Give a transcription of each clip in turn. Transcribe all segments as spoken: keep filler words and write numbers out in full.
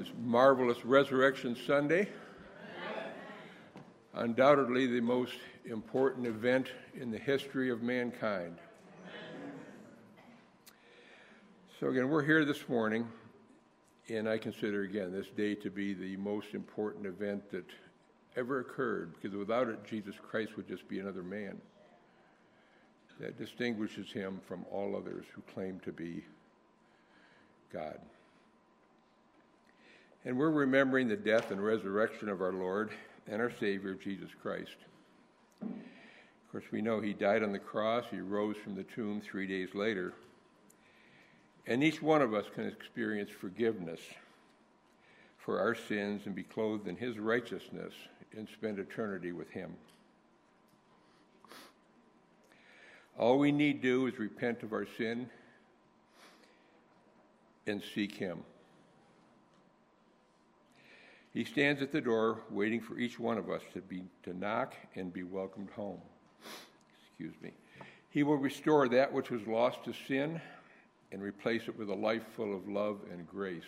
this marvelous Resurrection Sunday. Undoubtedly the most important event in the history of mankind. So again, we're here this morning, and I consider again this day to be the most important event that ever occurred, because without it, Jesus Christ would just be another man. That distinguishes him from all others who claim to be God. And we're remembering the death and resurrection of our Lord and our Savior, Jesus Christ. Of course, we know he died on the cross, he rose from the tomb three days later, and each one of us can experience forgiveness for our sins and be clothed in his righteousness and spend eternity with him. All we need to do is repent of our sin and seek him. He stands at the door waiting for each one of us to be to knock and be welcomed home. Excuse me. He will restore that which was lost to sin and replace it with a life full of love and grace.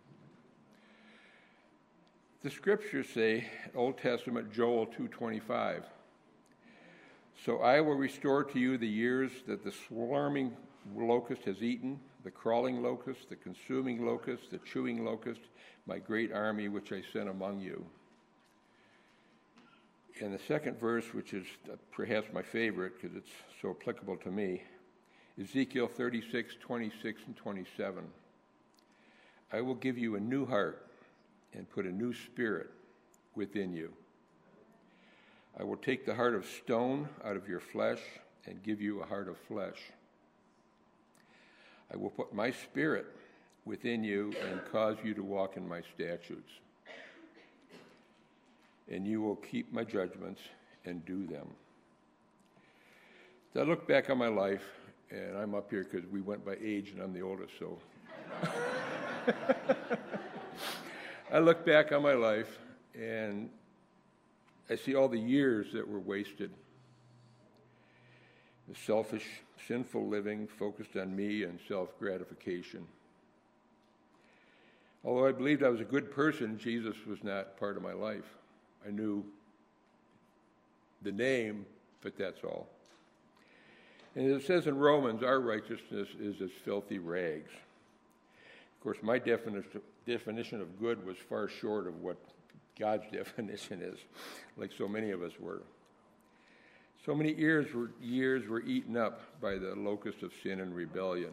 The scriptures say, Old Testament, Joel two twenty-five, "So I will restore to you the years that the swarming locust has eaten, the crawling locust, the consuming locust, the chewing locust, my great army which I sent among you." And the second verse, which is perhaps my favorite because it's so applicable to me, Ezekiel thirty-six, twenty-six and twenty-seven. "I will give you a new heart and put a new spirit within you. I will take the heart of stone out of your flesh and give you a heart of flesh. I will put my spirit within you and cause you to walk in my statutes. And you will keep my judgments and do them." So I look back on my life, and I'm up here because we went by age and I'm the oldest, so. I look back on my life and I see all the years that were wasted. The selfish, sinful living focused on me and self-gratification. Although I believed I was a good person, Jesus was not part of my life. I knew the name, but that's all. And as it says in Romans, our righteousness is as filthy rags. Of course, my definition, definition of good was far short of what God's definition is, like so many of us were. So many years were, years were eaten up by the locust of sin and rebellion.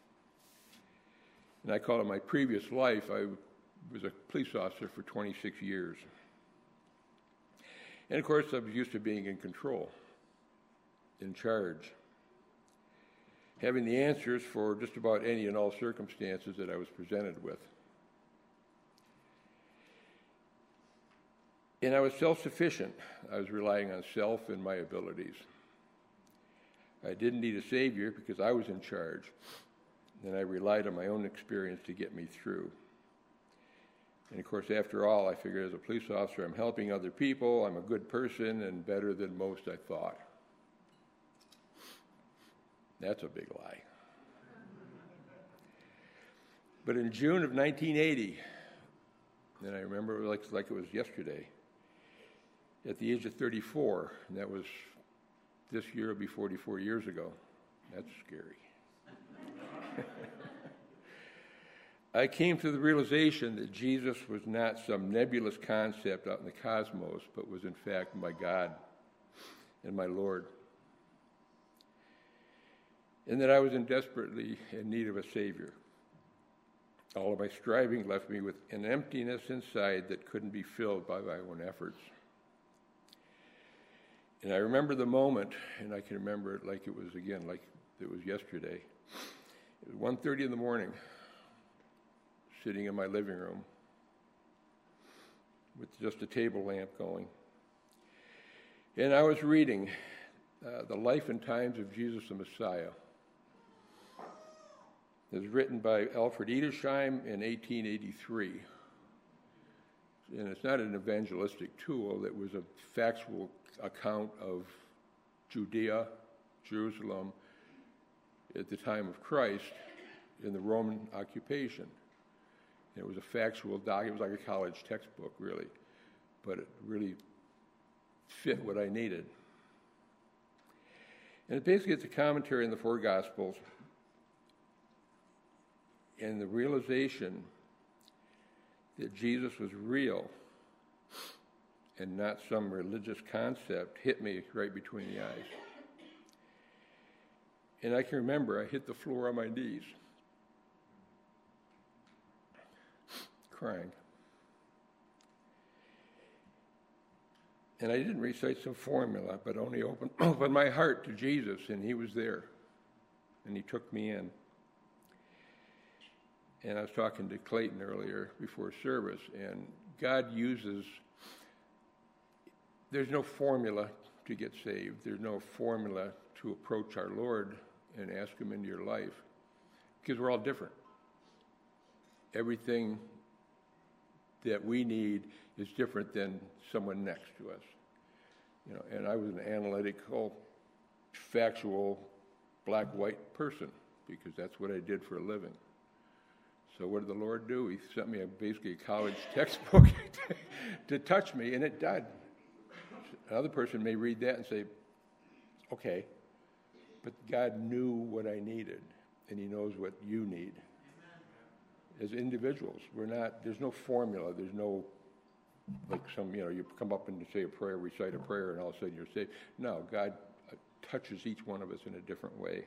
And I call it my previous life. I was a police officer for twenty-six years. And of course, I was used to being in control, in charge, having the answers for just about any and all circumstances that I was presented with. And I was self-sufficient. I was relying on self and my abilities. I didn't need a savior because I was in charge, and I relied on my own experience to get me through. And of course, after all, I figured as a police officer, I'm helping other people, I'm a good person, and better than most, I thought. That's a big lie. But in June of nineteen eighty, and I remember it like, like it was yesterday, at the age of thirty-four, and that was this year, it'll be forty-four years ago. That's scary. I came to the realization that Jesus was not some nebulous concept out in the cosmos, but was in fact my God and my Lord. And that I was in desperately in need of a Savior. All of my striving left me with an emptiness inside that couldn't be filled by my own efforts. And I remember the moment, and I can remember it like it was, again, like it was yesterday. It was one thirty in the morning, sitting in my living room with just a table lamp going. And I was reading uh, The Life and Times of Jesus the Messiah. It was written by Alfred Edersheim in eighteen eighty-three. And it's not an evangelistic tool. It was a factual account of Judea, Jerusalem, at the time of Christ in the Roman occupation. It was a factual doc. It was like a college textbook, really. But it really fit what I needed. And it basically it's a commentary on the four Gospels and the realization that Jesus was real and not some religious concept hit me right between the eyes. And I can remember I hit the floor on my knees, crying. And I didn't recite some formula, but only opened, opened my heart to Jesus, and he was there. And he took me in. And I was talking to Clayton earlier before service, and God uses, there's no formula to get saved. There's no formula to approach our Lord and ask him into your life, because we're all different. Everything that we need is different than someone next to us. You know, and I was an analytical, factual, black-white person, because that's what I did for a living. So what did the Lord do? He sent me a, basically a college textbook to touch me, and it did. Another person may read that and say, okay, but God knew what I needed, and he knows what you need. As individuals, we're not, there's no formula, there's no, like some, you know, you come up and say a prayer, recite a prayer, and all of a sudden you're saved. No, God touches each one of us in a different way.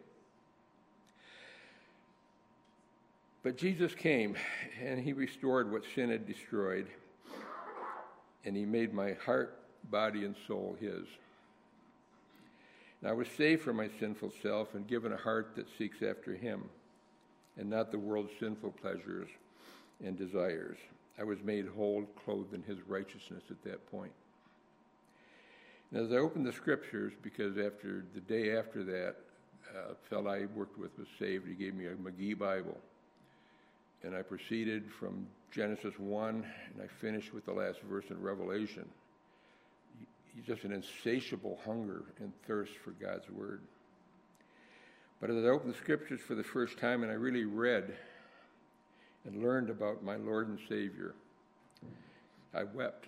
But Jesus came, and he restored what sin had destroyed, and he made my heart, body, and soul his. And I was saved from my sinful self and given a heart that seeks after him, and not the world's sinful pleasures and desires. I was made whole, clothed in his righteousness at that point. And as I opened the scriptures, because after the day after that, uh, a fellow I worked with was saved. He gave me a McGee Bible. And I proceeded from Genesis one, and I finished with the last verse in Revelation. He's just an insatiable hunger and thirst for God's word. But as I opened the scriptures for the first time and I really read and learned about my Lord and Savior, I wept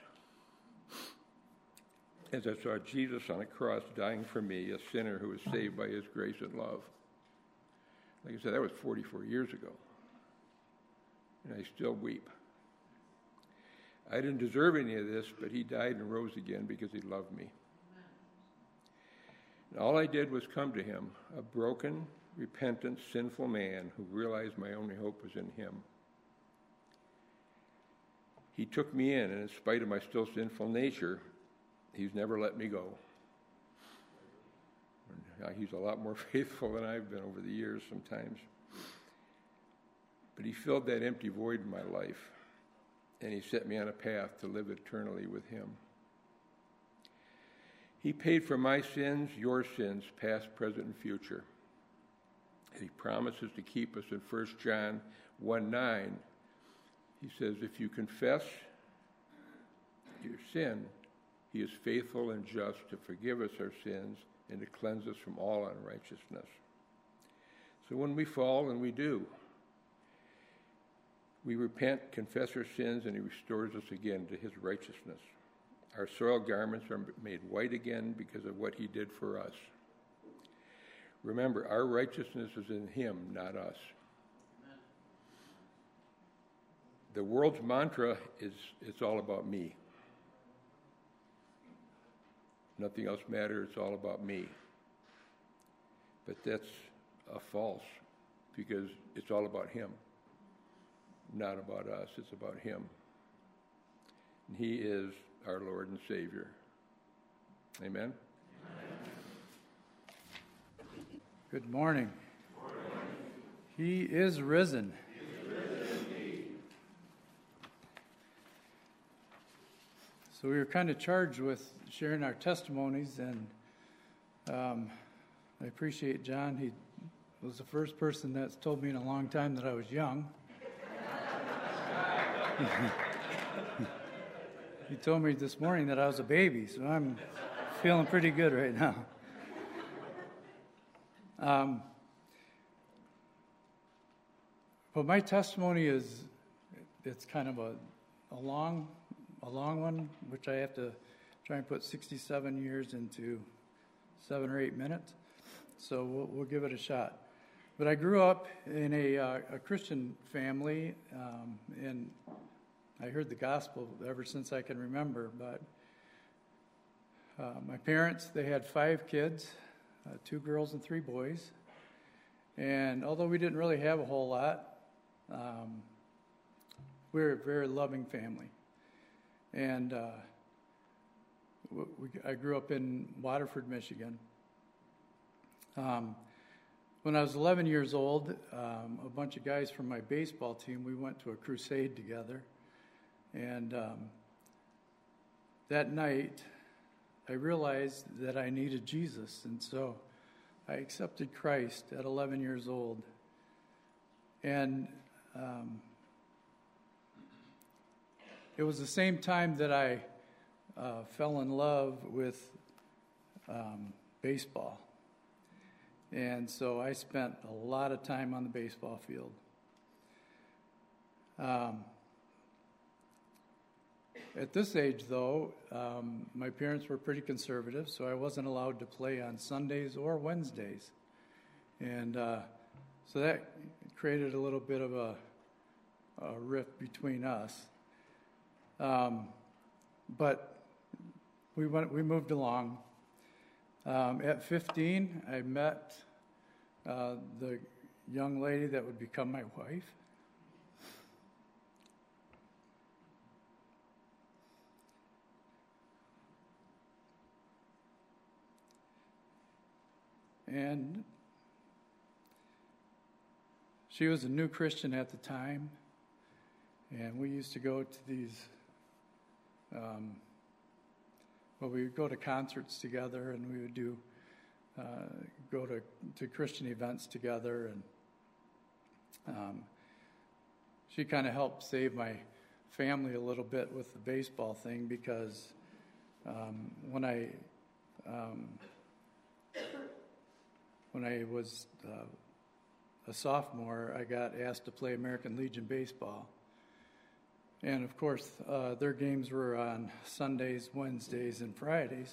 as I saw Jesus on a cross dying for me, a sinner who was saved by his grace and love. Like I said, that was forty-four years ago. And I still weep. I didn't deserve any of this, but he died and rose again because he loved me. And all I did was come to him, a broken, repentant, sinful man who realized my only hope was in him. He took me in, and in spite of my still sinful nature, he's never let me go. And he's a lot more faithful than I've been over the years sometimes. But he filled that empty void in my life, and he set me on a path to live eternally with him. He paid for my sins, your sins, past, present, and future. He promises to keep us in First John one nine. He says, if you confess your sin, he is faithful and just to forgive us our sins and to cleanse us from all unrighteousness. So when we fall, and we do, we repent, confess our sins, and he restores us again to his righteousness. Our soiled garments are made white again because of what he did for us. Remember, our righteousness is in him, not us. Amen. The world's mantra is, it's all about me. Nothing else matters, it's all about me. But that's a false, because it's all about him. Not about us, it's about him. And he is our Lord and Savior. Amen? Good morning. Good morning. He is risen. He is risen indeed. So we were kind of charged with sharing our testimonies, and um, I appreciate John. He was the first person that's told me in a long time that I was young. He told me this morning that I was a baby, so I'm feeling pretty good right now. Um, but my testimony is it's kind of a, a long, a long one, which I have to try and put sixty-seven years into seven or eight minutes. So we'll, we'll give it a shot. But I grew up in a, uh, a Christian family, um, and I heard the gospel ever since I can remember. But uh, my parents, they had five kids, uh, two girls and three boys. And although we didn't really have a whole lot, um, we were a very loving family. And uh, we, I grew up in Waterford, Michigan. Um, when I was eleven years old, um, a bunch of guys from my baseball team, we went to a crusade together. And um, that night, I realized that I needed Jesus. And so I accepted Christ at eleven years old. And um, it was the same time that I uh, fell in love with um, baseball. And so I spent a lot of time on the baseball field. Um, at this age, though, um, my parents were pretty conservative, so I wasn't allowed to play on Sundays or Wednesdays. And uh, so that created a little bit of a, a rift between us. Um, but we went, we moved along. Um, at fifteen, I met uh, the young lady that would become my wife. And she was a new Christian at the time, and we used to go to these, um, well, we would go to concerts together, and we would do, uh, go to, to Christian events together, and um, she kind of helped save my family a little bit with the baseball thing, because um, when I um, when I was uh, a sophomore, I got asked to play American Legion baseball. And of course, uh, their games were on Sundays, Wednesdays, and Fridays.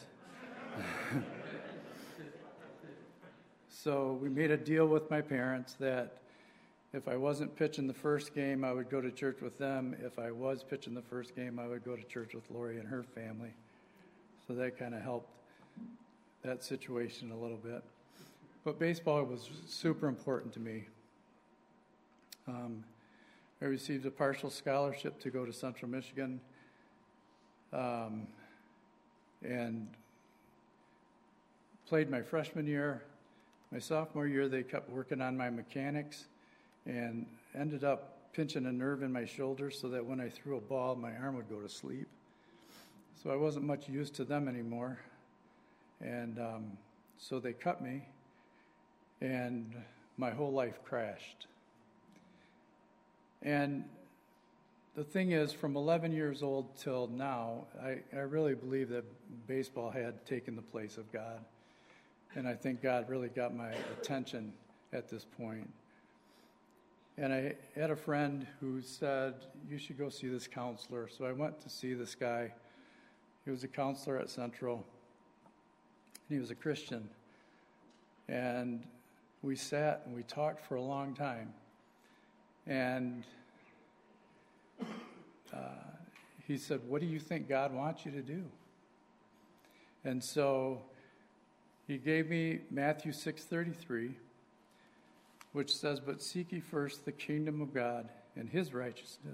So we made a deal with my parents that if I wasn't pitching the first game, I would go to church with them. If I was pitching the first game, I would go to church with Lori and her family. So that kind of helped that situation a little bit. But baseball was super important to me. Um, I received a partial scholarship to go to Central Michigan. Um, and played my freshman year. My sophomore year, they kept working on my mechanics and ended up pinching a nerve in my shoulder so that when I threw a ball, my arm would go to sleep. So I wasn't much use to them anymore. And um, so they cut me. And my whole life crashed. And the thing is, from eleven years old till now, I, I really believe that baseball had taken the place of God. And I think God really got my attention at this point. And I had a friend who said, you should go see this counselor. So I went to see this guy. He was a counselor at Central. And he was a Christian. And we sat and we talked for a long time. And uh, he said, what do you think God wants you to do? And so he gave me Matthew six thirty-three, which says, but seek ye first the kingdom of God and his righteousness,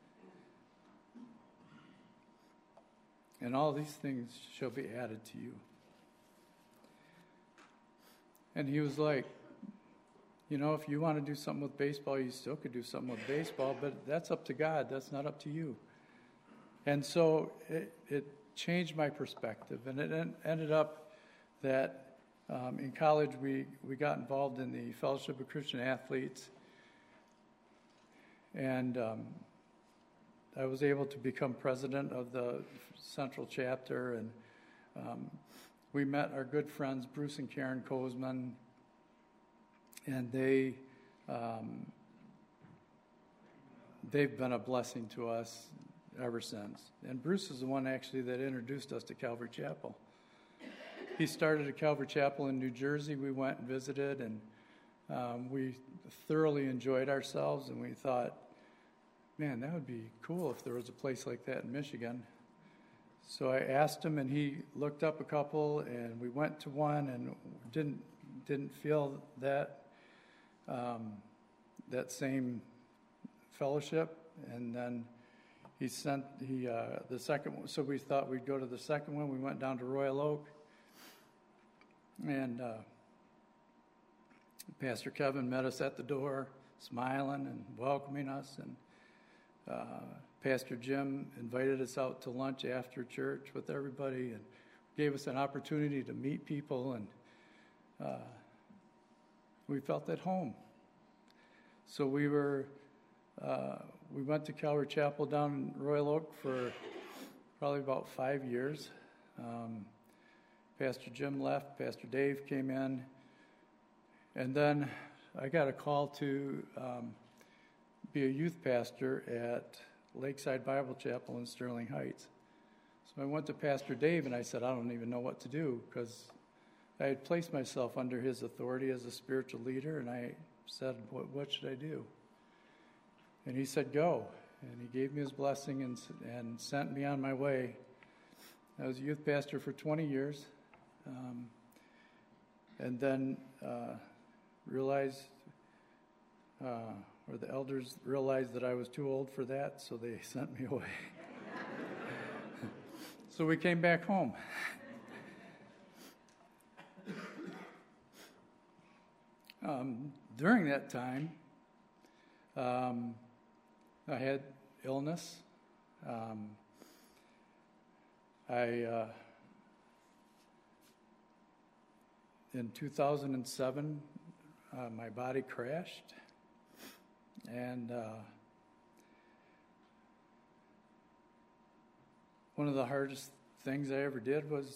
and all these things shall be added to you. And he was like, you know, if you want to do something with baseball, you still could do something with baseball, but that's up to God. That's not up to you. And so it, it changed my perspective. And it en- ended up that um, in college we, we got involved in the Fellowship of Christian Athletes. And um, I was able to become president of the Central chapter. And um, we met our good friends, Bruce and Karen Kozman. And they um, they've been a blessing to us ever since. And Bruce is the one actually that introduced us to Calvary Chapel. He started at Calvary Chapel in New Jersey. We went and visited, and um, we thoroughly enjoyed ourselves, and we thought, man, that would be cool if there was a place like that in Michigan. So I asked him, and he looked up a couple, and we went to one, and didn't didn't feel that um, that same fellowship. And then he sent he uh, the second one. So we thought we'd go to the second one. We went down to Royal Oak, and uh, Pastor Kevin met us at the door, smiling and welcoming us, and uh, Pastor Jim invited us out to lunch after church with everybody and gave us an opportunity to meet people, and uh, we felt at home. So we were, uh, we went to Calvary Chapel down in Royal Oak for probably about five years. Um, Pastor Jim left, Pastor Dave came in, and then I got a call to um, be a youth pastor at Lakeside Bible Chapel in Sterling Heights. So I went to Pastor Dave and I said, I don't even know what to do, because I had placed myself under his authority as a spiritual leader, and I said, what, what should I do? And he said, go. And he gave me his blessing and, and sent me on my way. I was a youth pastor for twenty years, um, and then uh, realized uh, or the elders realized that I was too old for that, so they sent me away. So we came back home. Um, during that time, um, I had illness. Um, I, uh, in two thousand seven, uh, my body crashed. And uh, one of the hardest things I ever did was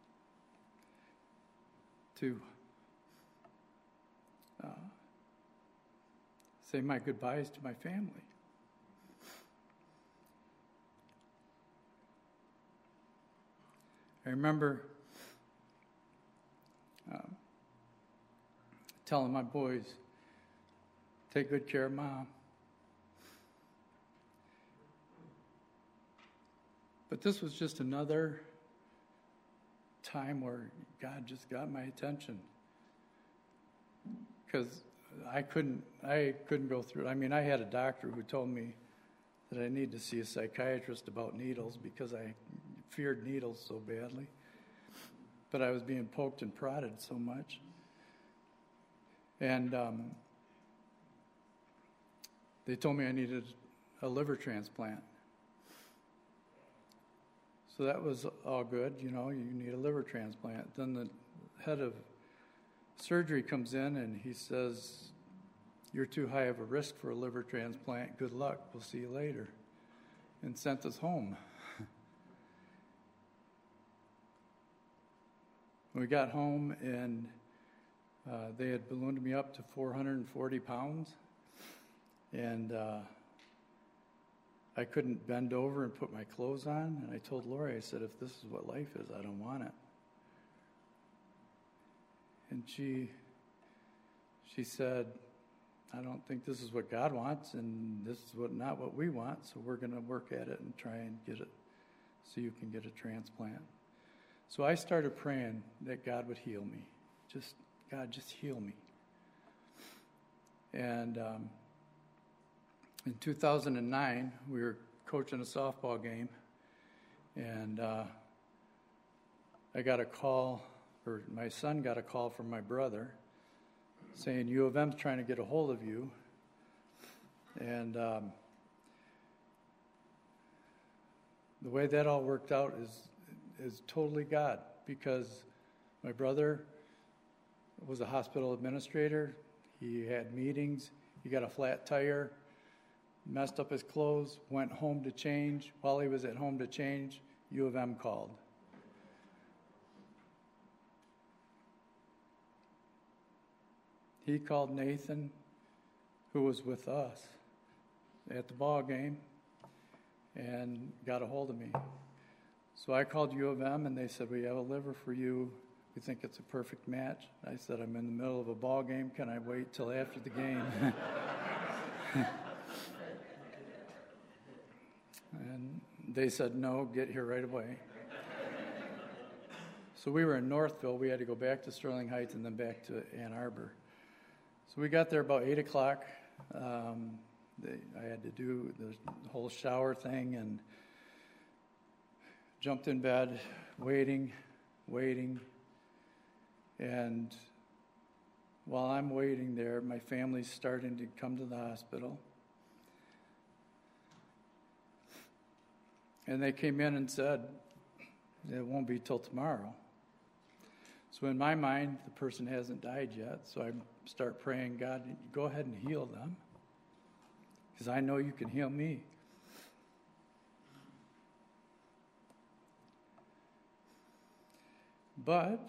to uh, say my goodbyes to my family. I remember um, telling my boys, take good care of Mom. But this was just another time where God just got my attention, because I couldn't, I couldn't go through it. I mean, I had a doctor who told me that I need to see a psychiatrist about needles because I feared needles so badly. But I was being poked and prodded so much. And um, they told me I needed a liver transplant. So that was all good, you know, you need a liver transplant. Then the head of surgery comes in and he says, you're too high of a risk for a liver transplant. Good luck. We'll see you later. And sent us home. We got home and uh, they had ballooned me up to four hundred forty pounds. And uh, I couldn't bend over and put my clothes on. And I told Lori, I said, if this is what life is, I don't want it. And she she said, I don't think this is what God wants, and this is what not what we want, so we're going to work at it and try and get it so you can get a transplant. So I started praying that God would heal me. Just, God, just heal me. And um, in two thousand nine, we were coaching a softball game, and uh, I got a call, or my son got a call from my brother saying, U of M's trying to get a hold of you. And um, the way that all worked out is is totally God, because my brother was a hospital administrator. He had meetings. He got a flat tire, messed up his clothes, went home to change. While he was at home to change, U of M called. He called Nathan, who was with us, at the ball game and got a hold of me. So I called U of M, and they said, we have a liver for you. We think it's a perfect match. I said, I'm in the middle of a ball game. Can I wait till after the game? And they said, no, get here right away. So we were in Northville. We had to go back to Sterling Heights and then back to Ann Arbor. So we got there about eight o'clock. Um, they, I had to do the whole shower thing and jumped in bed, waiting, waiting. And while I'm waiting there, my family's starting to come to the hospital. And they came in and said, it won't be till tomorrow. So in my mind, the person hasn't died yet. So I start praying, God, go ahead and heal them, because I know you can heal me. But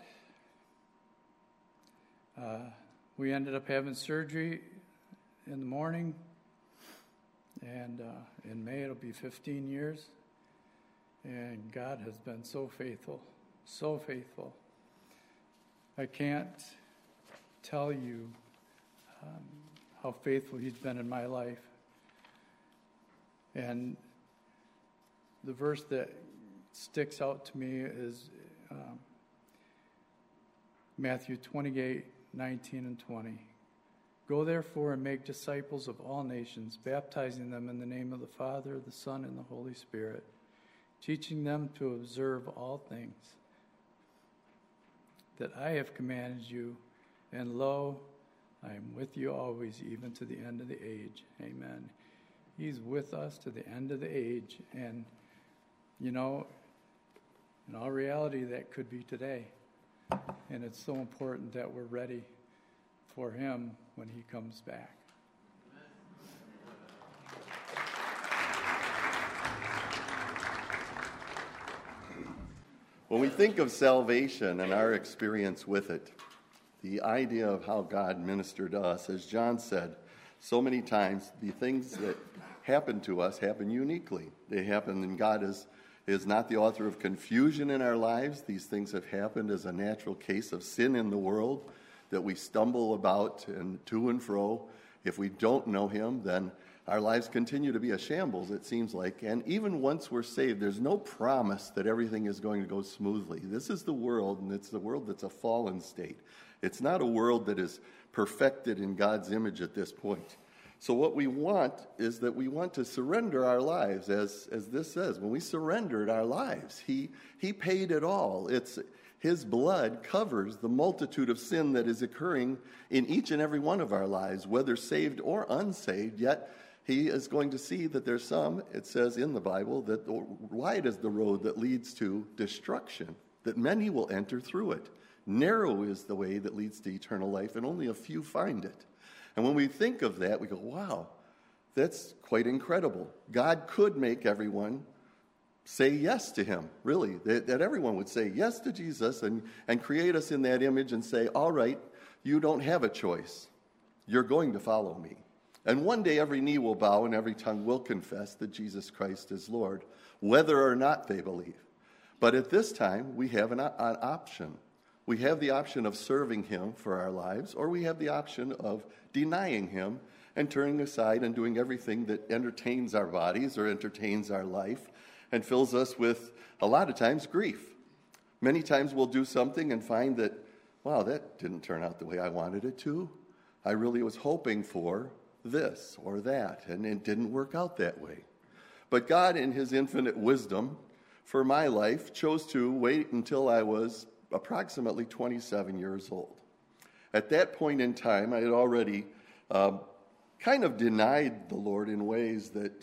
uh, we ended up having surgery in the morning, and uh, in May it'll be fifteen years. And God has been so faithful, so faithful. I can't tell you um, how faithful He's been in my life. And the verse that sticks out to me is um, Matthew twenty-eight, nineteen and twenty. Go therefore and make disciples of all nations, baptizing them in the name of the Father, the Son, and the Holy Spirit, teaching them to observe all things that I have commanded you, and lo, I am with you always, even to the end of the age. Amen. He's with us to the end of the age, and, you know, in all reality, that could be today. And it's so important that we're ready for Him when He comes back. When we think of salvation and our experience with it, the idea of how God ministered to us, as John said, so many times the things that happen to us happen uniquely. They happen, and God is, is not the author of confusion in our lives. These things have happened as a natural case of sin in the world that we stumble about and to and fro. If we don't know Him, then our lives continue to be a shambles, it seems like. And even once we're saved, there's no promise that everything is going to go smoothly. This is the world, and it's the world that's a fallen state. It's not a world that is perfected in God's image at this point. So what we want is that we want to surrender our lives, as, as this says. When we surrendered our lives, he, he paid it all. It's His blood covers the multitude of sin that is occurring in each and every one of our lives, whether saved or unsaved, yet He is going to see that there's some, it says in the Bible, that wide is the road that leads to destruction, that many will enter through it. Narrow is the way that leads to eternal life, and only a few find it. And when we think of that, we go, wow, that's quite incredible. God could make everyone say yes to Him, really, that, that everyone would say yes to Jesus and, and create us in that image and say, all right, you don't have a choice. You're going to follow me. And one day every knee will bow and every tongue will confess that Jesus Christ is Lord, whether or not they believe. But at this time, we have an, an option. We have the option of serving Him for our lives, or we have the option of denying Him and turning aside and doing everything that entertains our bodies or entertains our life and fills us with, a lot of times, grief. Many times we'll do something and find that, wow, that didn't turn out the way I wanted it to. I really was hoping for this or that, and it didn't work out that way. But God, in His infinite wisdom for my life, chose to wait until I was approximately twenty-seven years old. At that point in time, I had already uh, kind of denied the Lord in ways that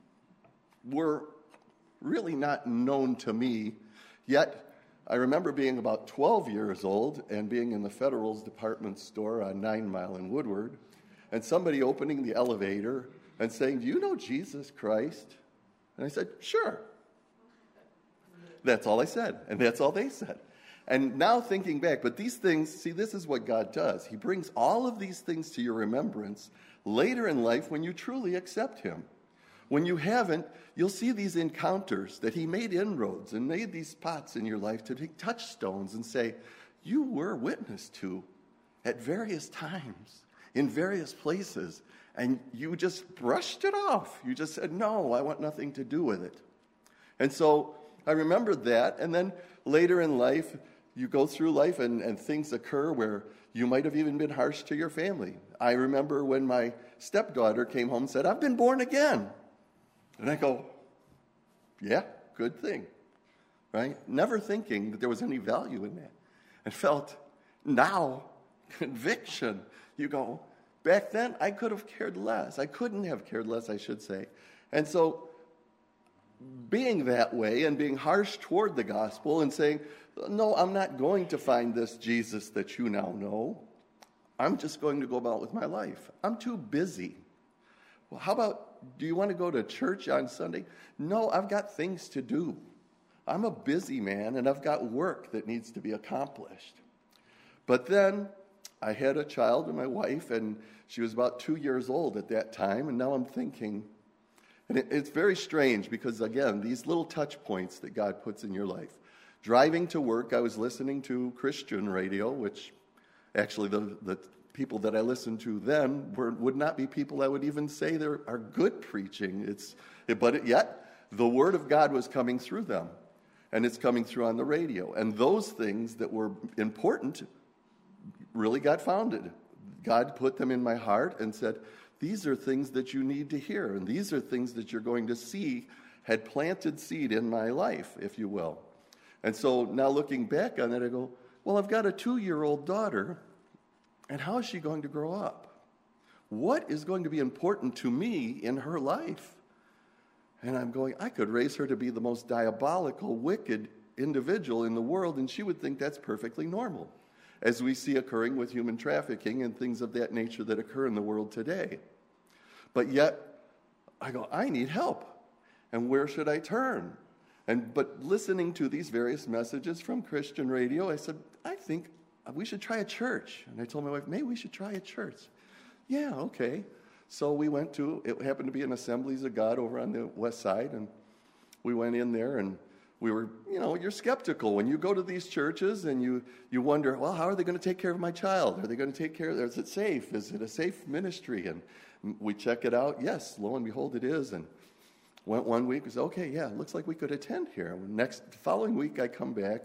were really not known to me. Yet, I remember being about twelve years old and being in the Federal's department store on Nine Mile in Woodward, and somebody opening the elevator and saying, "Do you know Jesus Christ?" And I said, "Sure." That's all I said, and that's all they said. And now thinking back, but these things, see, this is what God does. He brings all of these things to your remembrance later in life when you truly accept Him. When you haven't, you'll see these encounters that he made inroads and made these spots in your life to be touchstones and say, you were witness to at various times, in various places, and you just brushed it off. You just said, no, I want nothing to do with it. And so I remembered that, and then later in life, you go through life and, and things occur where you might have even been harsh to your family. I remember when my stepdaughter came home and said, I've been born again. And I go, yeah, good thing, right? Never thinking that there was any value in that. And felt now conviction. You go, back then I could have cared less. I couldn't have cared less, I should say. And so being that way and being harsh toward the gospel and saying, no, I'm not going to find this Jesus that you now know. I'm just going to go about with my life. I'm too busy. Well, how about, do you want to go to church on Sunday? No, I've got things to do. I'm a busy man, and I've got work that needs to be accomplished. But then I had a child and my wife, and she was about two years old at that time, and now I'm thinking, and it, it's very strange because, again, these little touch points that God puts in your life. Driving to work, I was listening to Christian radio, which actually the, the people that I listened to then were, would not be people I would even say there are good preaching. It's, but it, yet, the Word of God was coming through them, and it's coming through on the radio. And those things that were important really got founded. God put them in my heart and said, these are things that you need to hear, and these are things that you're going to see had planted seed in my life, if you will. And so now looking back on it, I go, well, I've got a two-year-old daughter, and how is she going to grow up? What is going to be important to me in her life? And I'm going, I could raise her to be the most diabolical, wicked individual in the world, and she would think that's perfectly normal, as we see occurring with human trafficking and things of that nature that occur in the world today. But yet, I go, I need help. And where should I turn? And but listening to these various messages from Christian radio, I said, I think we should try a church. And I told my wife, maybe we should try a church. Yeah, okay. So we went to, it happened to be an Assemblies of God over on the west side, and we went in there, and we were, you know, you're skeptical when you go to these churches and you, you wonder, well, how are they going to take care of my child? Are they going to take care of, is it safe? Is it a safe ministry? And we check it out. Yes, lo and behold, it is. And went one week, we said, okay, yeah, looks like we could attend here. Next, the following week, I come back,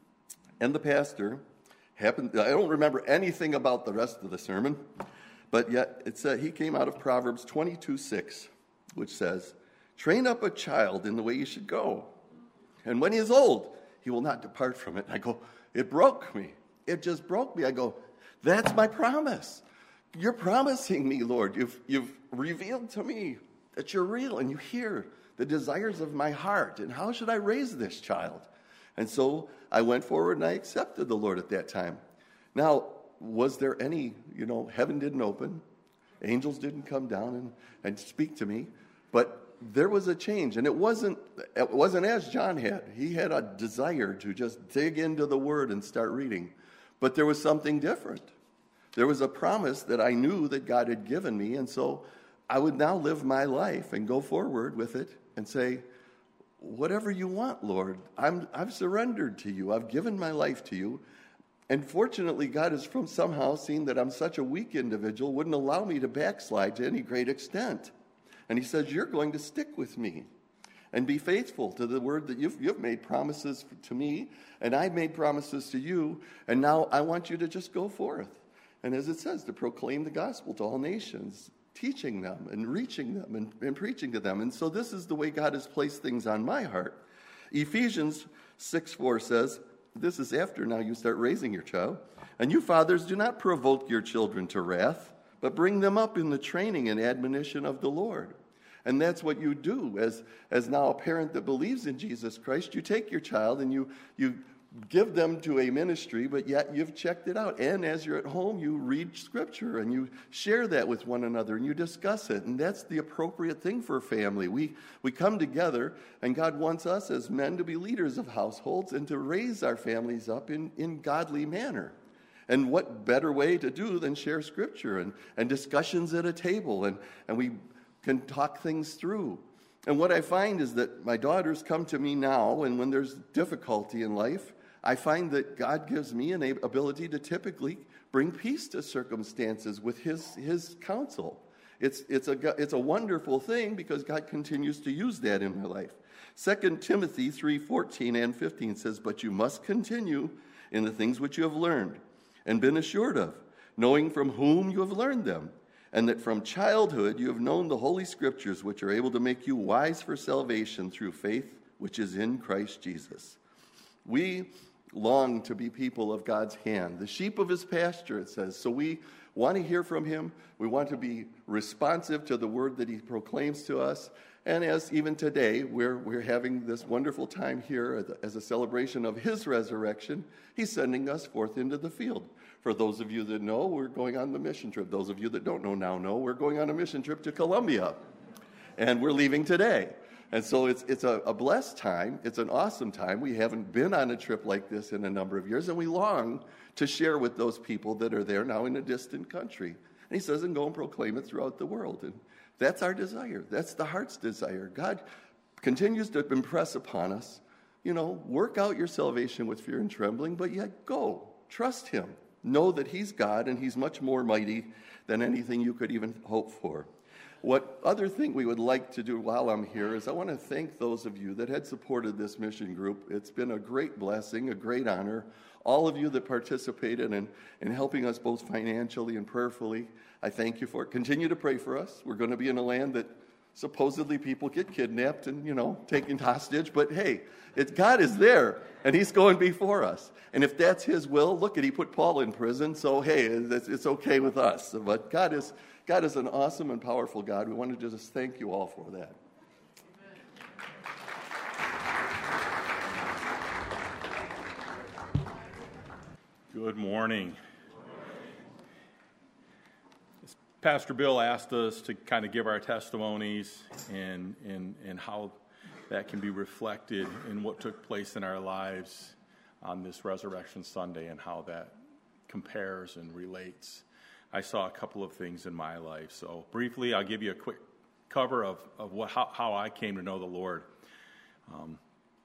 and the pastor happened, I don't remember anything about the rest of the sermon, but yet it said, he came out of Proverbs twenty-two six, which says, train up a child in the way he should go, and when he is old, he will not depart from it. And I go, it broke me. It just broke me. I go, that's my promise. You're promising me, Lord. You've, you've revealed to me that you're real, and you hear the desires of my heart. And how should I raise this child? And so I went forward and I accepted the Lord at that time. Now, was there any, you know, heaven didn't open, angels didn't come down and, and speak to me, but there was a change, and it wasn't it wasn't as John had. He had a desire to just dig into the Word and start reading, but there was something different. There was a promise that I knew that God had given me, and so I would now live my life and go forward with it and say, whatever you want, Lord, I'm, I've surrendered to you. I've given my life to you. And fortunately, God has from somehow seen that I'm such a weak individual, wouldn't allow me to backslide to any great extent. And he says, you're going to stick with me and be faithful to the word that you've, you've made promises to me, and I've made promises to you, and now I want you to just go forth. And as it says, to proclaim the gospel to all nations, teaching them and reaching them and, and preaching to them. And so this is the way God has placed things on my heart. Ephesians six four says, this is after now you start raising your child. And you fathers, do not provoke your children to wrath, but bring them up in the training and admonition of the Lord. And that's what you do as, as now a parent that believes in Jesus Christ. You take your child and you, you give them to a ministry, but yet you've checked it out. And as you're at home, you read Scripture and you share that with one another and you discuss it. And that's the appropriate thing for a family. We, we come together, and God wants us as men to be leaders of households and to raise our families up in, in godly manner. And what better way to do than share Scripture and, and discussions at a table, and, and we can talk things through. And what I find is that my daughters come to me now, and when there's difficulty in life, I find that God gives me an ability to typically bring peace to circumstances with his, his counsel. It's, it's, a, it's a wonderful thing because God continues to use that in my life. Second Timothy three fourteen and fifteen says, "But you must continue in the things which you have learned and been assured of, knowing from whom you have learned them, and that from childhood you have known the Holy Scriptures, which are able to make you wise for salvation through faith which is in Christ Jesus." We long to be people of God's hand, the sheep of his pasture, it says. So we want to hear from him. We want to be responsive to the word that he proclaims to us. And as even today, we're, we're having this wonderful time here as a celebration of his resurrection, he's sending us forth into the field. For those of you that know, we're going on the mission trip. Those of you that don't know now know, we're going on a mission trip to Colombia. And we're leaving today. And so it's it's a, a blessed time. It's an awesome time. We haven't been on a trip like this in a number of years, and we long to share with those people that are there now in a distant country. And he says, and go and proclaim it throughout the world. And that's our desire. That's the heart's desire. God continues to impress upon us, you know, work out your salvation with fear and trembling, but yet go. Trust him. Know that he's God, and he's much more mighty than anything you could even hope for. What other thing we would like to do while I'm here is I want to thank those of you that had supported this mission group. It's been a great blessing, a great honor. All of you that participated in, in helping us both financially and prayerfully, I thank you for it. Continue to pray for us. We're going to be in a land that supposedly people get kidnapped and, you know, taken hostage. But hey, it, God is there, and he's going before us. And if that's his will, look at, he put Paul in prison, so hey, it's, it's okay with us. But God is... God is an awesome and powerful God. We wanted to just thank you all for that. Good morning. Pastor Bill asked us to kind of give our testimonies and, and, and how that can be reflected in what took place in our lives on this Resurrection Sunday and how that compares and relates. I saw a couple of things in my life. So briefly, I'll give you a quick cover of, of what, how, how I came to know the Lord. Um,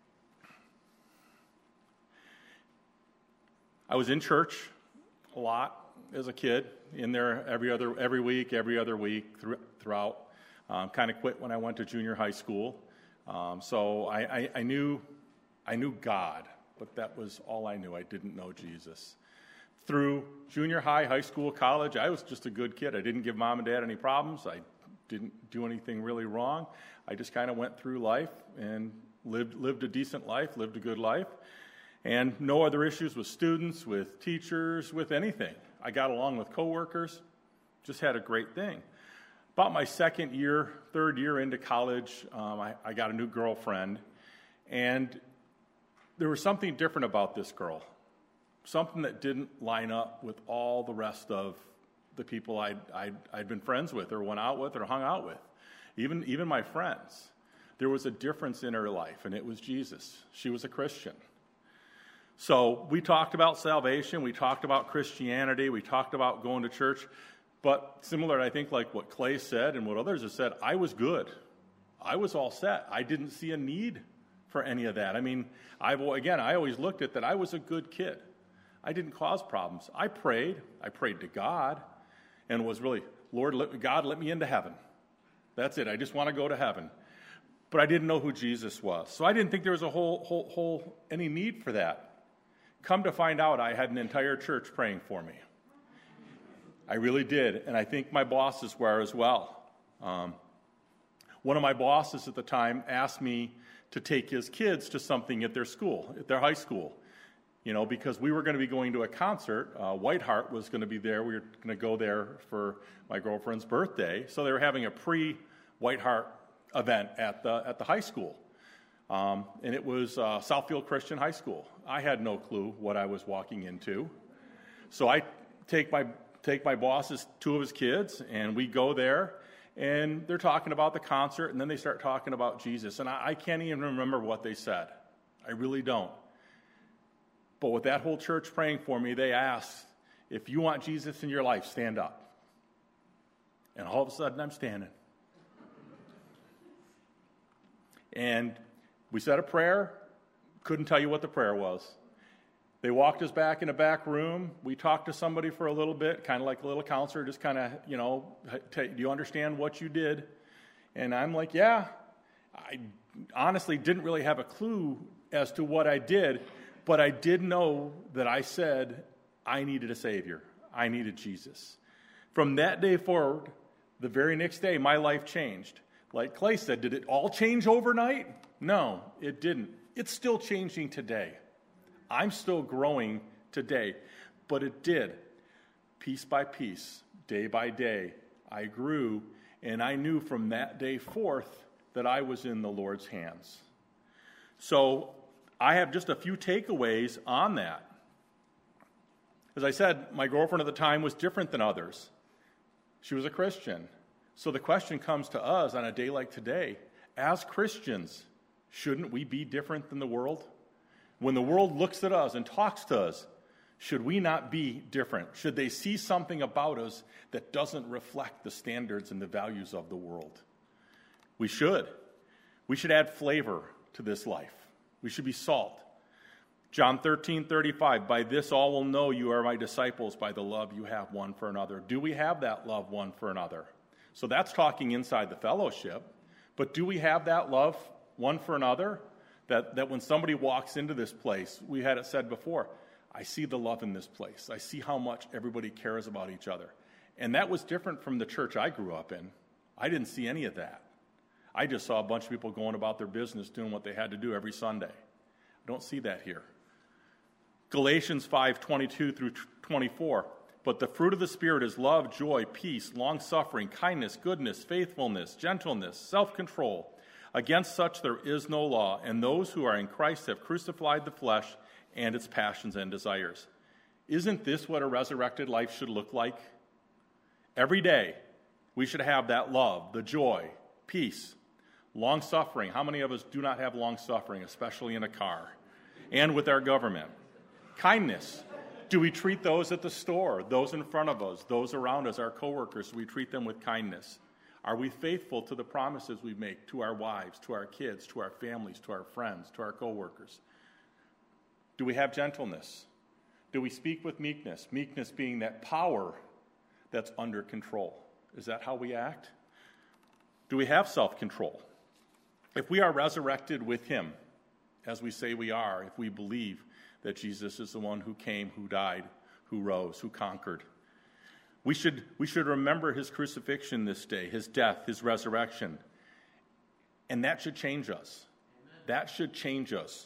I was in church a lot as a kid, in there every other every week, every other week through, throughout. Um, kind of quit when I went to junior high school. Um, so I, I, I knew I knew God, but that was all I knew. I didn't know Jesus. Through junior high, high school, college, I was just a good kid. I didn't give mom and dad any problems. I didn't do anything really wrong. I just kind of went through life and lived lived a decent life, lived a good life, and no other issues with students, with teachers, with anything. I got along with coworkers, just had a great thing. About my second year, third year into college, um, I, I got a new girlfriend, and there was something different about this girl. Something that didn't line up with all the rest of the people I'd, I'd, I'd been friends with or went out with or hung out with, even, even my friends. There was a difference in her life, and it was Jesus. She was a Christian. So we talked about salvation. We talked about Christianity. We talked about going to church. But similar, I think, like what Clay said and what others have said, I was good. I was all set. I didn't see a need for any of that. I mean, I've, again, I always looked at that I was a good kid. I didn't cause problems. I prayed. I prayed to God and was really, Lord, let, God, let me into heaven. That's it. I just want to go to heaven. But I didn't know who Jesus was. So I didn't think there was a whole, whole, whole, any need for that. Come to find out, I had an entire church praying for me. I really did. And I think my bosses were as well. Um, one of my bosses at the time asked me to take his kids to something at their school, at their high school. You know, because we were going to be going to a concert. Uh, Whiteheart was going to be there. We were going to go there for my girlfriend's birthday. So they were having a pre-Whiteheart event at the at the high school. Um, and it was uh, Southfield Christian High School. I had no clue what I was walking into. So I take my take my boss's two of his kids, and we go there. And they're talking about the concert, and then they start talking about Jesus. And I, I can't even remember what they said. I really don't. But with that whole church praying for me, they asked, if you want Jesus in your life, stand up. And all of a sudden, I'm standing. And we said a prayer, couldn't tell you what the prayer was. They walked us back in a back room. We talked to somebody for a little bit, kind of like a little counselor, just kind of, you know, do you understand what you did? And I'm like, yeah. I honestly didn't really have a clue as to what I did, but I did know that I said I needed a Savior. I needed Jesus. From that day forward, the very next day, my life changed. Like Clay said, did it all change overnight? No, it didn't. It's still changing today. I'm still growing today, but it did. Piece by piece, day by day, I grew, and I knew from that day forth that I was in the Lord's hands. So I have just a few takeaways on that. As I said, my girlfriend at the time was different than others. She was a Christian. So the question comes to us on a day like today, as Christians, shouldn't we be different than the world? When the world looks at us and talks to us, should we not be different? Should they see something about us that doesn't reflect the standards and the values of the world? We should. We should add flavor to this life. We should be salt. John thirteen thirty-five, by this all will know you are my disciples, by the love you have one for another. Do we have that love one for another? So that's talking inside the fellowship. But do we have that love one for another? That, that when somebody walks into this place, we had it said before, I see the love in this place. I see how much everybody cares about each other. And that was different from the church I grew up in. I didn't see any of that. I just saw a bunch of people going about their business, doing what they had to do every Sunday. I don't see that here. Galatians five twenty-two through twenty-four. But the fruit of the Spirit is love, joy, peace, long-suffering, kindness, goodness, faithfulness, gentleness, self-control. Against such there is no law, and those who are in Christ have crucified the flesh and its passions and desires. Isn't this what a resurrected life should look like? Every day, we should have that love, the joy, peace, long-suffering. How many of us do not have long-suffering, especially in a car, and with our government? Kindness. Do we treat those at the store, those in front of us, those around us, our coworkers, do we treat them with kindness? Are we faithful to the promises we make to our wives, to our kids, to our families, to our friends, to our coworkers? Do we have gentleness? Do we speak with meekness? Meekness being that power that's under control. Is that how we act? Do we have self-control? If we are resurrected with him, as we say we are, if we believe that Jesus is the one who came, who died, who rose, who conquered, We should, we should remember his crucifixion this day, his death, his resurrection. And that should change us. Amen. That should change us.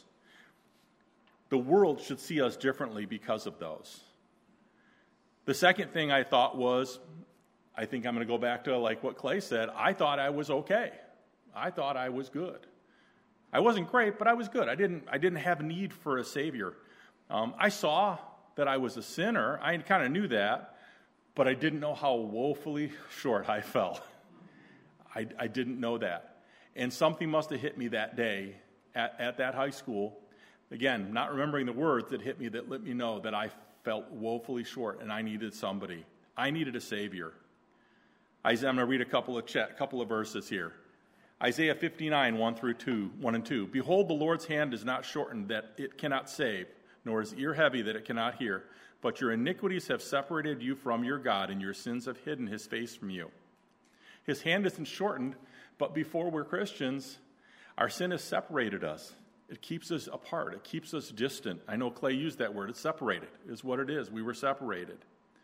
The world should see us differently because of those. The second thing I thought was, I think I'm going to go back to like what Clay said, I thought I was okay. I thought I was good. I wasn't great, but I was good. I didn't, I didn't have need for a Savior. Um, I saw that I was a sinner. I kind of knew that. But I didn't know how woefully short I fell. I, I didn't know that. And something must have hit me that day at, at that high school. Again, not remembering the words that hit me that let me know that I felt woefully short and I needed somebody. I needed a Savior. I'm going to read a couple of ch- couple of verses here. Isaiah fifty-nine, one through two, one and two. Behold, the Lord's hand is not shortened that it cannot save, nor is ear heavy that it cannot hear. But your iniquities have separated you from your God, and your sins have hidden his face from you. His hand isn't shortened, but before we're Christians, our sin has separated us. It keeps us apart. It keeps us distant. I know Clay used that word. It's separated, is what it is. We were separated.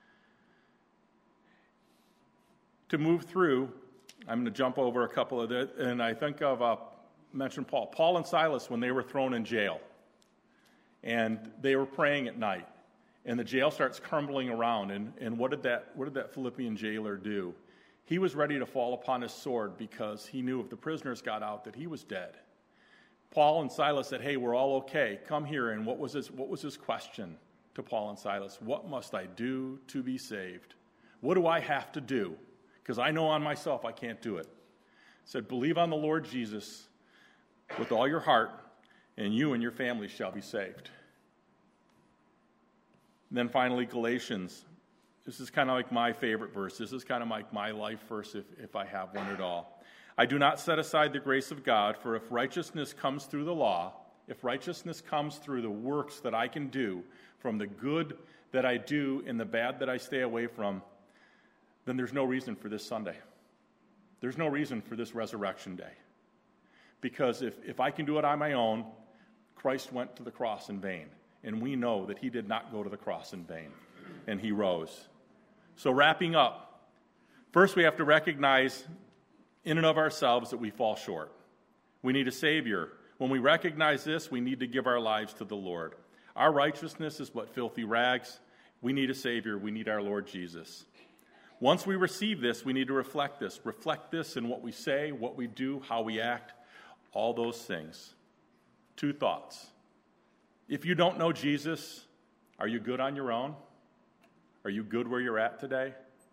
To move through, I'm going to jump over a couple of the, and I think of, uh, mentioned Paul. Paul and Silas, when they were thrown in jail, and they were praying at night. And the jail starts crumbling around. And, and what did that what did that Philippian jailer do? He was ready to fall upon his sword because he knew if the prisoners got out that he was dead. Paul and Silas said, hey, we're all okay. Come here. And what was his, what was his question to Paul and Silas? What must I do to be saved? What do I have to do? Because I know on myself I can't do it. He said, believe on the Lord Jesus with all your heart, and you and your family shall be saved. And then finally, Galatians. This is kind of like my favorite verse. This is kind of like my life verse if, if I have one at all. I do not set aside the grace of God, for if righteousness comes through the law, if righteousness comes through the works that I can do, from the good that I do and the bad that I stay away from, then there's no reason for this Sunday. There's no reason for this resurrection day. Because if, if I can do it on my own, Christ went to the cross in vain. And we know that he did not go to the cross in vain. And he rose. So wrapping up, first we have to recognize in and of ourselves that we fall short. We need a Savior. When we recognize this, we need to give our lives to the Lord. Our righteousness is but filthy rags. We need a Savior. We need our Lord Jesus. Once we receive this, we need to reflect this. Reflect this in what we say, what we do, how we act, all those things. Two thoughts. If you don't know Jesus, are you good on your own? Are you good where you're at today?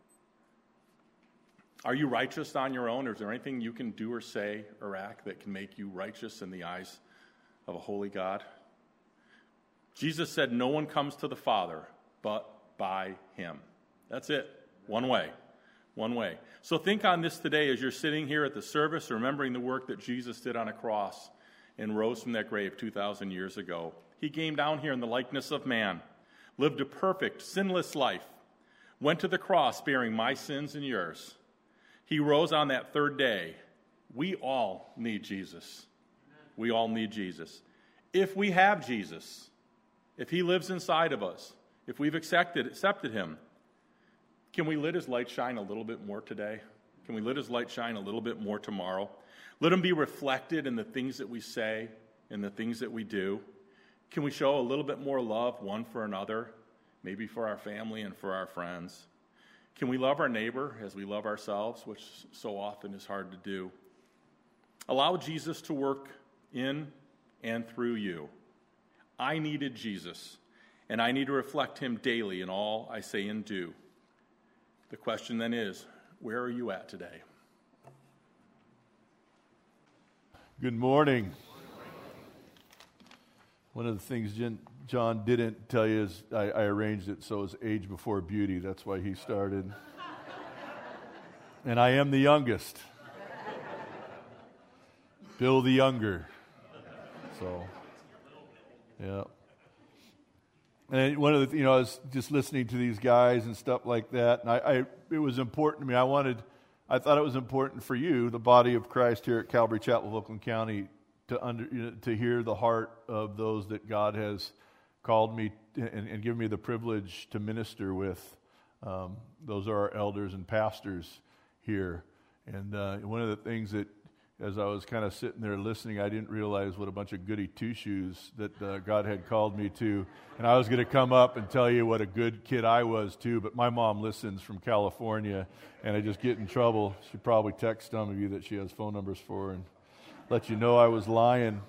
Are you righteous on your own, or is there anything you can do or say or act that can make you righteous in the eyes of a holy God? Jesus said, no one comes to the Father but by him. That's it. One way. One way. So think on this today as you're sitting here at the service, remembering the work that Jesus did on a cross and rose from that grave two thousand years ago. He came down here in the likeness of man, lived a perfect, sinless life, went to the cross bearing my sins and yours. He rose on that third day. We all need Jesus. We all need Jesus. If we have Jesus, if he lives inside of us, if we've accepted, accepted him, can we let his light shine a little bit more today? Can we let his light shine a little bit more tomorrow? Let him be reflected in the things that we say and the things that we do. Can we show a little bit more love one for another, maybe for our family and for our friends? Can we love our neighbor as we love ourselves, which so often is hard to do? Allow Jesus to work in and through you. I needed Jesus, and I need to reflect him daily in all I say and do. The question then is, where are you at today? Good morning. One of the things John didn't tell you is I, I arranged it so it's age before beauty. That's why he started. And I am the youngest. Bill the younger. So, yeah. And one of the, you know, I was just listening to these guys and stuff like that, and I, I it was important to me. I wanted, I thought it was important for you, the body of Christ here at Calvary Chapel of Oakland County, to under you know, to hear the heart of those that God has called me and, and given me the privilege to minister with. Um, those are our elders and pastors here. And uh, one of the things that, as I was kind of sitting there listening, I didn't realize what a bunch of goody two-shoes that uh, God had called me to. And I was going to come up and tell you what a good kid I was too, but my mom listens from California, and I just get in trouble. She'd probably text some of you that she has phone numbers for and let you know I was lying.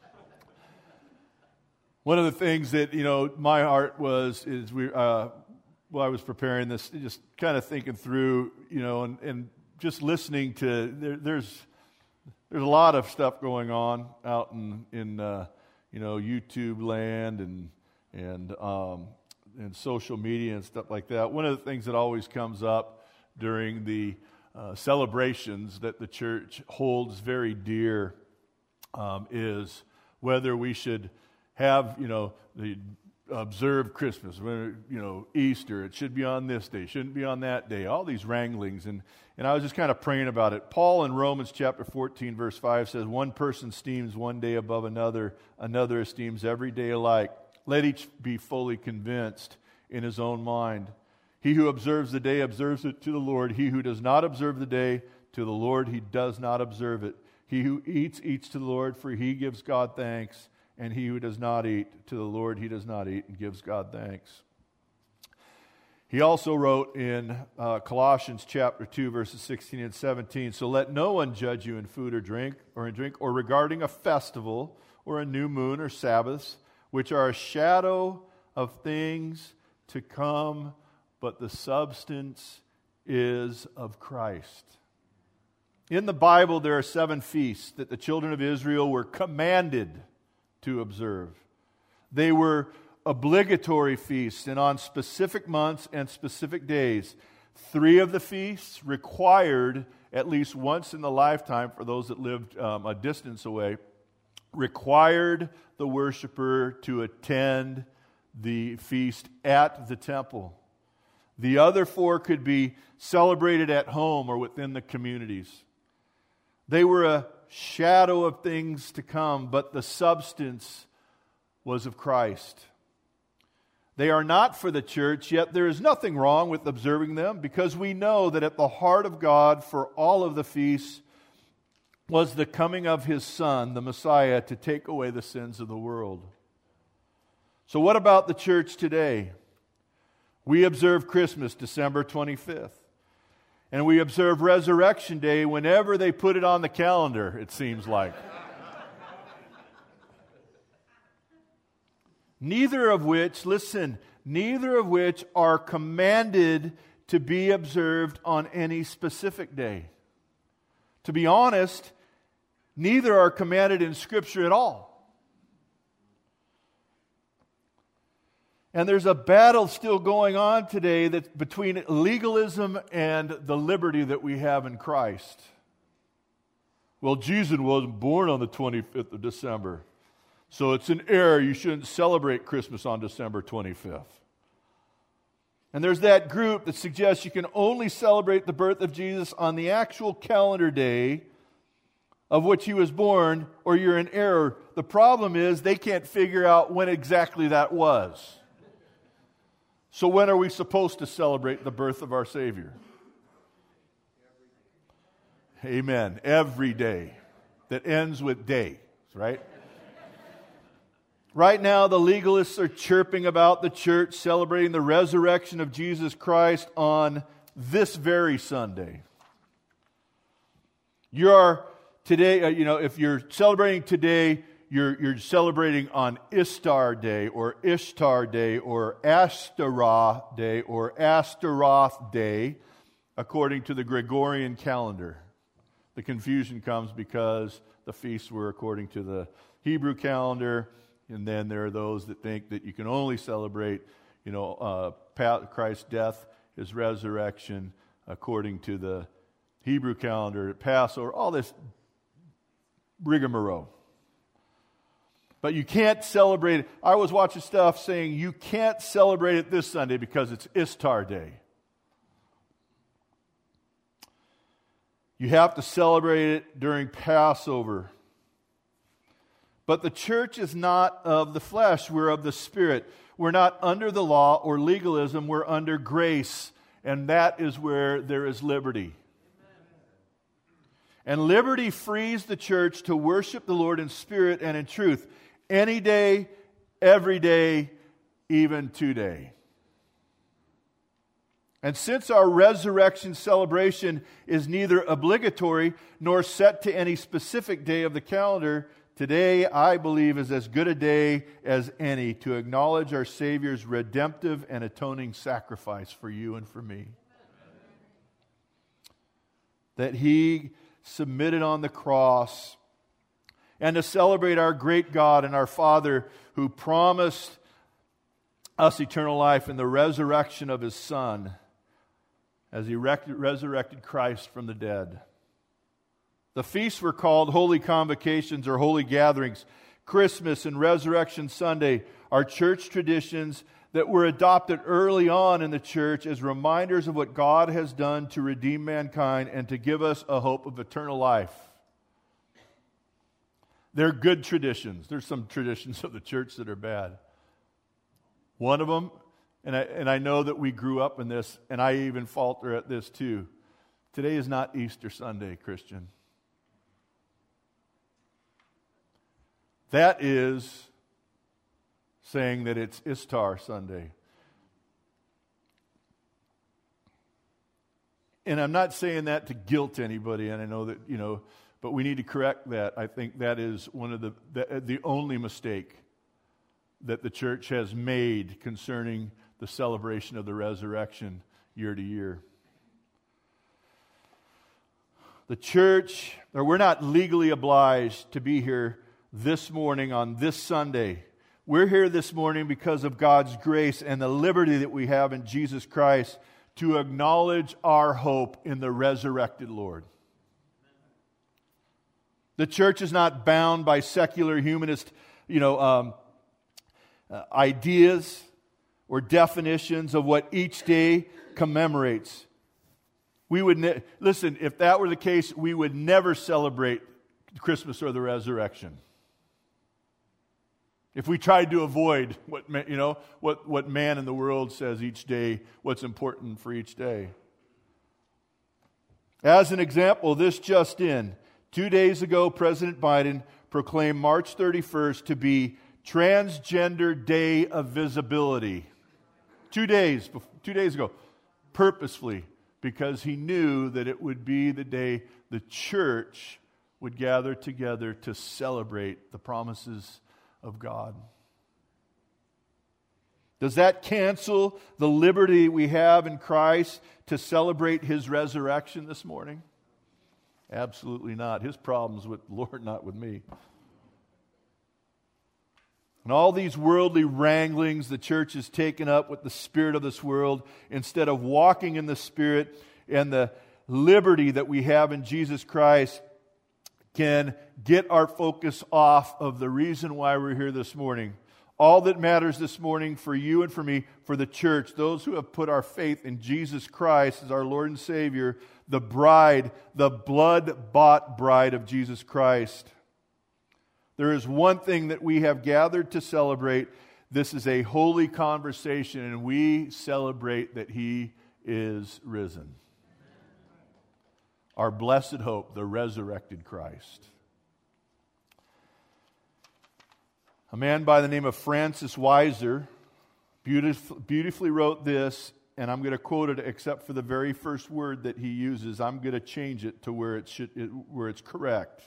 One of the things that, you know, my heart was, is we, uh, while I was preparing this, just kind of thinking through, you know, and, and just listening to, there, there's, There's a lot of stuff going on out in, in uh, you know, YouTube land and and um, and social media and stuff like that. One of the things that always comes up during the uh, celebrations that the church holds very dear um, is whether we should have, you know, the observe Christmas, you know, Easter, it should be on this day, shouldn't be on that day, all these wranglings. And, and I was just kind of praying about it. Paul in Romans chapter fourteen, verse five says, one person esteems one day above another, another esteems every day alike. Let each be fully convinced in his own mind. He who observes the day observes it to the Lord. He who does not observe the day, to the Lord he does not observe it. He who eats, eats to the Lord, for he gives God thanks. And he who does not eat, to the Lord he does not eat, and gives God thanks. He also wrote in uh, Colossians chapter two, verses sixteen and seventeen, so let no one judge you in food or drink, or in drink, or regarding a festival, or a new moon, or Sabbaths, which are a shadow of things to come, but the substance is of Christ. In the Bible, there are seven feasts that the children of Israel were commanded to observe. They were obligatory feasts and on specific months and specific days. Three of the feasts required at least once in the lifetime, for those that lived um, a distance away, required the worshiper to attend the feast at the temple. The other four could be celebrated at home or within the communities. They were a shadow of things to come, but the substance was of Christ. They are not for the church, yet there is nothing wrong with observing them, because we know that at the heart of God for all of the feasts was the coming of His Son, the Messiah, to take away the sins of the world. So what about the church today? We observe Christmas December twenty-fifth. And we observe Resurrection Day whenever they put it on the calendar, it seems like. Neither of which, listen, neither of which are commanded to be observed on any specific day. To be honest, neither are commanded in Scripture at all. And there's a battle still going on today that's between legalism and the liberty that we have in Christ. Well, Jesus wasn't born on the twenty-fifth of December. So it's an error. You shouldn't celebrate Christmas on December twenty-fifth. And there's that group that suggests you can only celebrate the birth of Jesus on the actual calendar day of which He was born, or you're in error. The problem is they can't figure out when exactly that was. So when are we supposed to celebrate the birth of our Savior? Amen. Every day that ends with day, right? Right now, the legalists are chirping about the church celebrating the resurrection of Jesus Christ on this very Sunday. You are today, uh, you know, if you're celebrating today, you're, you're celebrating on Ishtar Day or Ishtar Day or Ashtaroth Day or Ashtaroth Day, according to the Gregorian calendar. The confusion comes because the feasts were according to the Hebrew calendar. And then there are those that think that you can only celebrate, you know, uh, Christ's death, His resurrection, according to the Hebrew calendar, Passover, all this rigmarole. But you can't celebrate it. I was watching stuff saying you can't celebrate it this Sunday because it's Ishtar Day. You have to celebrate it during Passover. But the church is not of the flesh, we're of the Spirit. We're not under the law or legalism, we're under grace. And that is where there is liberty. And liberty frees the church to worship the Lord in spirit and in truth. Any day, every day, even today. And since our resurrection celebration is neither obligatory nor set to any specific day of the calendar, today, I believe, is as good a day as any to acknowledge our Savior's redemptive and atoning sacrifice for you and for me. That He submitted on the cross, and to celebrate our great God and our Father who promised us eternal life in the resurrection of His Son as He resurrected Christ from the dead. The feasts were called holy convocations or holy gatherings. Christmas and Resurrection Sunday are church traditions that were adopted early on in the church as reminders of what God has done to redeem mankind and to give us a hope of eternal life. They're good traditions. There's some traditions of the church that are bad. One of them, and I, and I know that we grew up in this, and I even falter at this too. Today is not Easter Sunday, Christian. That is saying that it's Ishtar Sunday. And I'm not saying that to guilt anybody, and I know that, you know, but we need to correct that. I think that is one of the, the, the only mistake that the church has made concerning the celebration of the resurrection year to year. The church, or we're not legally obliged to be here this morning on this Sunday. We're here this morning because of God's grace and the liberty that we have in Jesus Christ to acknowledge our hope in the resurrected Lord. The church is not bound by secular humanist, you know, um, uh, ideas or definitions of what each day commemorates. We would ne- listen. If that were the case, we would never celebrate Christmas or the resurrection. If we tried to avoid what ma- you know what what man in the world says each day, what's important for each day. As an example, this just in. Two days ago, President Biden proclaimed March thirty-first to be Transgender Day of Visibility. Two days, two days ago, purposefully, because he knew that it would be the day the church would gather together to celebrate the promises of God. Does that cancel the liberty we have in Christ to celebrate His resurrection this morning? Absolutely not. His problem's with the Lord, not with me. And all these worldly wranglings the church has taken up with the spirit of this world instead of walking in the Spirit and the liberty that we have in Jesus Christ can get our focus off of the reason why we're here this morning. All that matters this morning for you and for me, for the church, those who have put our faith in Jesus Christ as our Lord and Savior, the bride, the blood-bought bride of Jesus Christ. There is one thing that we have gathered to celebrate. This is a holy conversation, and we celebrate that He is risen. Our blessed hope, the resurrected Christ. A man by the name of Francis Weiser beautif- beautifully wrote this, and I'm going to quote it except for the very first word that he uses. I'm going to change it to where it should, it, where it's correct.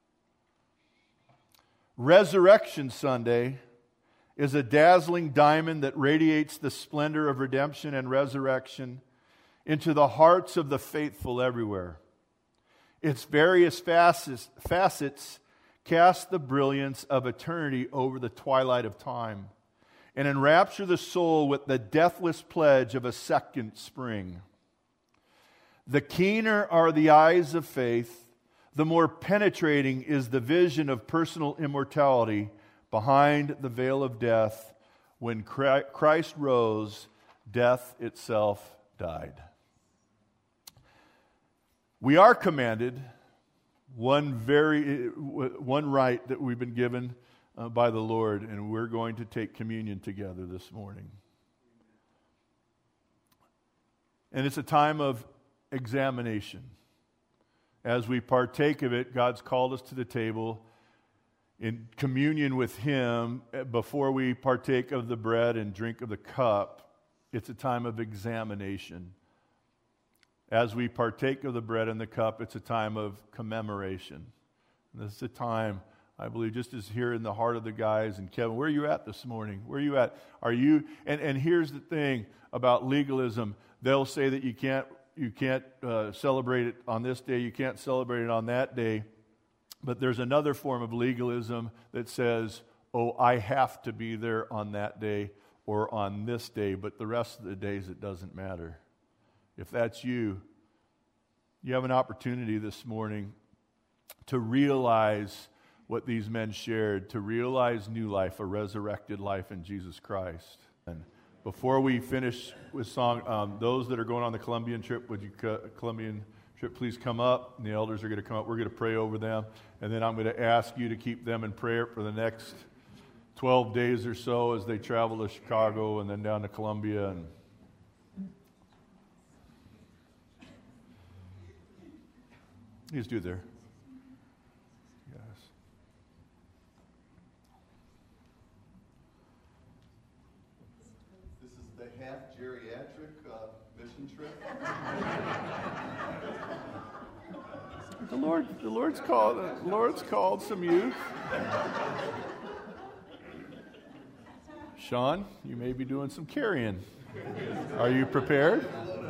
Resurrection Sunday is a dazzling diamond that radiates the splendor of redemption and resurrection into the hearts of the faithful everywhere. Its various facets, facets cast the brilliance of eternity over the twilight of time and enrapture the soul with the deathless pledge of a second spring. The keener are the eyes of faith, the more penetrating is the vision of personal immortality behind the veil of death. When Christ rose, death itself died. We are commanded one very one right that we've been given uh, by the Lord, and we're going to take communion together this morning. And it's a time of examination. As we partake of it, God's called us to the table in communion with Him. Before we partake of the bread and drink of the cup, it's a time of examination. As we partake of the bread and the cup, it's a time of commemoration. And this is a time, I believe, just as here in the heart of the guys. And Kevin, where are you at this morning? Where are you at? Are you? And, and here's the thing about legalism. They'll say that you can't you can't uh, celebrate it on this day. You can't celebrate it on that day. But there's another form of legalism that says, "Oh, I have to be there on that day or on this day, but the rest of the days it doesn't matter." If that's you, you have an opportunity this morning to realize what these men shared, to realize new life, a resurrected life in Jesus Christ. And before we finish with song, um, those that are going on the Colombian trip, would you Colombian trip please come up? And the elders are going to come up. We're going to pray over them, and then I'm going to ask you to keep them in prayer for the next twelve days or so as they travel to Chicago and then down to Columbia. And please do there. Yes. This is the half geriatric uh, mission trip. The Lord, the Lord's called. The Lord's called some youth. Sean, you may be doing some carrying. Are you prepared?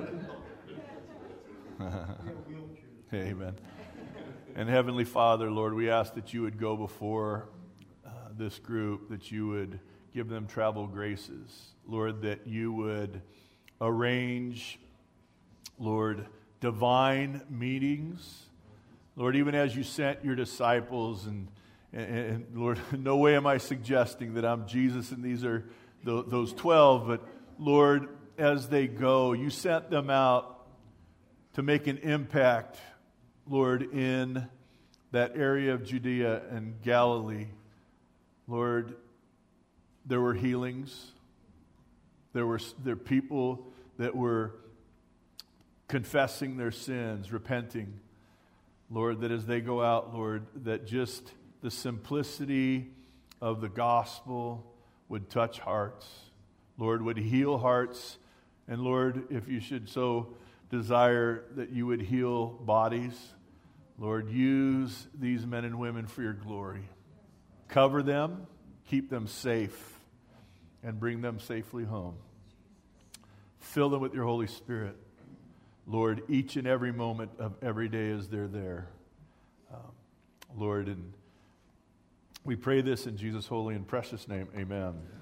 Amen. And Heavenly Father, Lord, we ask that you would go before uh, this group, that you would give them travel graces. Lord, that you would arrange, Lord, divine meetings Lord, even as you sent your disciples, and, and, and Lord, no way am I suggesting that I'm Jesus and these are the, those twelve, but Lord, as they go, you sent them out to make an impact, Lord, in that area of Judea and Galilee. Lord, there were healings. There were there were people that were confessing their sins, repenting. Lord, that as they go out, Lord, that just the simplicity of the gospel would touch hearts. Lord, would heal hearts. And Lord, if you should so desire that you would heal bodies, Lord, use these men and women for your glory. Cover them, keep them safe, and bring them safely home. Fill them with your Holy Spirit, Lord, each and every moment of every day as they're there. Um, Lord, and we pray this in Jesus' holy and precious name. Amen.